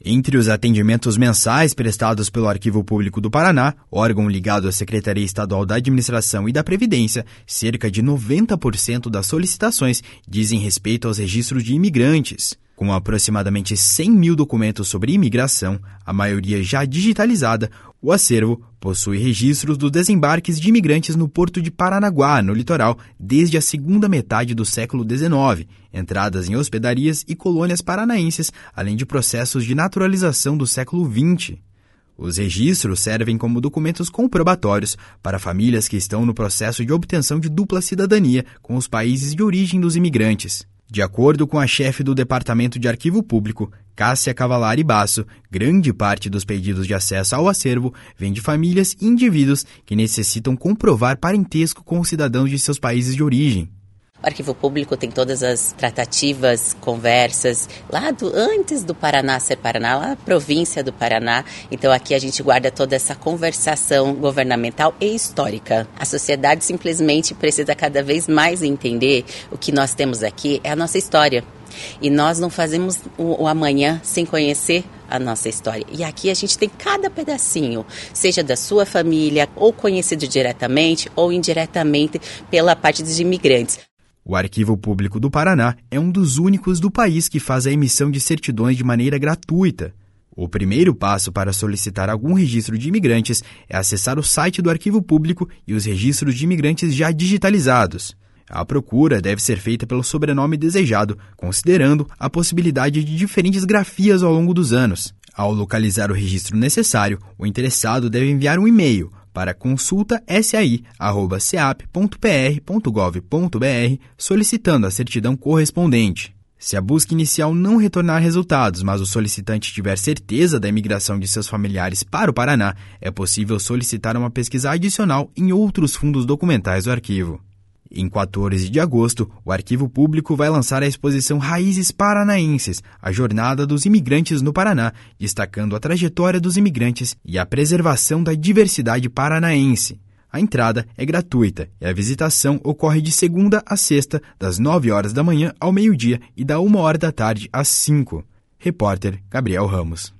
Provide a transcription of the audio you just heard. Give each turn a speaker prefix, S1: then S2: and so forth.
S1: Entre os atendimentos mensais prestados pelo Arquivo Público do Paraná, órgão ligado à Secretaria Estadual da Administração e da Previdência, cerca de 90% das solicitações dizem respeito aos registros de imigrantes. Com aproximadamente 100 mil documentos sobre imigração, a maioria já digitalizada, o acervo possui registros dos desembarques de imigrantes no porto de Paranaguá, no litoral, desde a segunda metade do século XIX, entradas em hospedarias e colônias paranaenses, além de processos de naturalização do século XX. Os registros servem como documentos comprobatórios para famílias que estão no processo de obtenção de dupla cidadania com os países de origem dos imigrantes. De acordo com a chefe do Departamento de Arquivo Público, Cássia Cavalari Basso, grande parte dos pedidos de acesso ao acervo vem de famílias e indivíduos que necessitam comprovar parentesco com os cidadãos de seus países de origem.
S2: O Arquivo Público tem todas as tratativas, conversas, antes do Paraná ser Paraná, lá na província do Paraná. Então aqui a gente guarda toda essa conversação governamental e histórica. A sociedade simplesmente precisa cada vez mais entender o que nós temos aqui é a nossa história. E nós não fazemos o amanhã sem conhecer a nossa história. E aqui a gente tem cada pedacinho, seja da sua família, ou conhecido diretamente ou indiretamente pela parte dos imigrantes.
S1: O Arquivo Público do Paraná é um dos únicos do país que faz a emissão de certidões de maneira gratuita. O primeiro passo para solicitar algum registro de imigrantes é acessar o site do Arquivo Público e os registros de imigrantes já digitalizados. A procura deve ser feita pelo sobrenome desejado, considerando a possibilidade de diferentes grafias ao longo dos anos. Ao localizar o registro necessário, o interessado deve enviar um e-mail para consulta.sai@ceap.pr.gov.br solicitando a certidão correspondente. Se a busca inicial não retornar resultados, mas o solicitante tiver certeza da imigração de seus familiares para o Paraná, é possível solicitar uma pesquisa adicional em outros fundos documentais do arquivo. Em 14 de agosto, o Arquivo Público vai lançar a exposição Raízes Paranaenses, a jornada dos imigrantes no Paraná, destacando a trajetória dos imigrantes e a preservação da diversidade paranaense. A entrada é gratuita e a visitação ocorre de segunda a sexta, das 9 horas da manhã ao meio-dia e da 1 hora da tarde às 5. Repórter Gabriel Ramos.